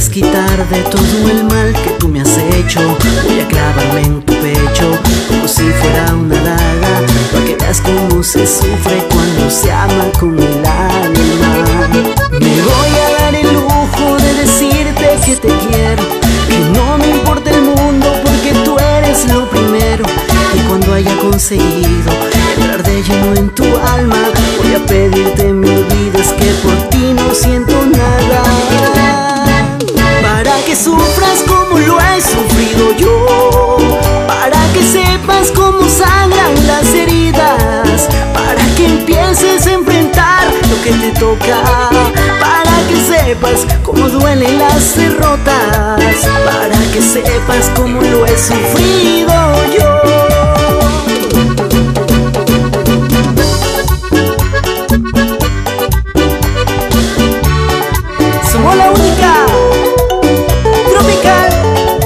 desquitar de todo el mal que tú me has hecho. Voy a clavarme en tu pecho como si fuera una daga, para que veas cómo se sufre cuando se ama con el alma. Me voy a dar el lujo de decirte que te quiero, que no me importa el mundo porque tú eres lo primero. Y cuando haya conseguido entrar de lleno en tu alma, voy a pedirte me olvides, que por ti no siento nada. Para que sufras como lo he sufrido yo, para que sepas cómo sangran las heridas, para que empieces a enfrentar lo que te toca, para que sepas cómo duelen las derrotas, para que sepas cómo lo he sufrido yo. Somos la única tropical.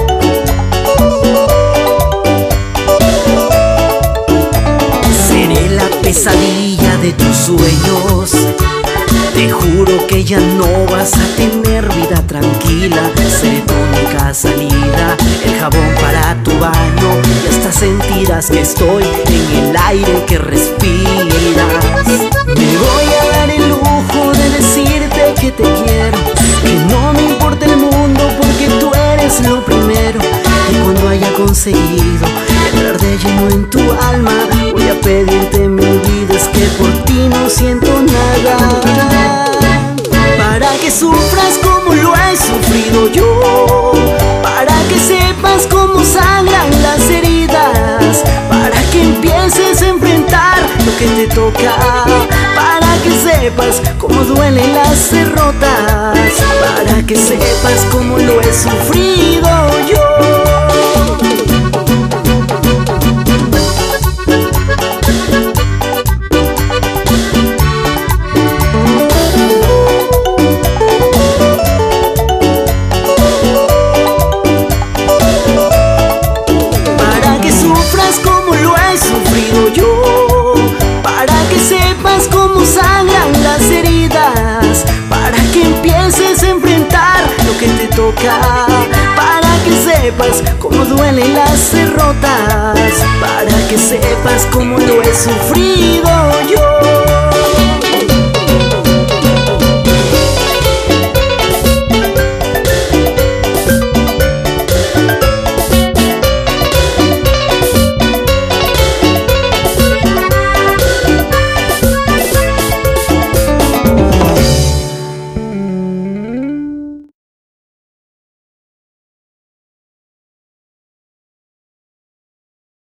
Seré la pesadilla de tus sueños. Te juro que ya no vas a tener vida tranquila. Seré tu única salida, el jabón para tu baño, y hasta sentirás que estoy en el aire que respiras. Me voy a dar el lujo de decirte que te quiero, que no me importa el mundo porque tú eres lo primero. Y cuando haya conseguido entrar de lleno en tu alma, voy a pedirte me olvides, que por ti no siento nada. Para que sufras como lo he sufrido yo, para que sepas cómo sangran las heridas, para que empieces a enfrentar lo que te toca, para que sepas cómo duelen las derrotas, para que sepas cómo lo he sufrido yo. Yo, para que sepas cómo sangran las heridas, para que empieces a enfrentar lo que te toca, para que sepas cómo duelen las derrotas, para que sepas cómo lo he sufrido yo.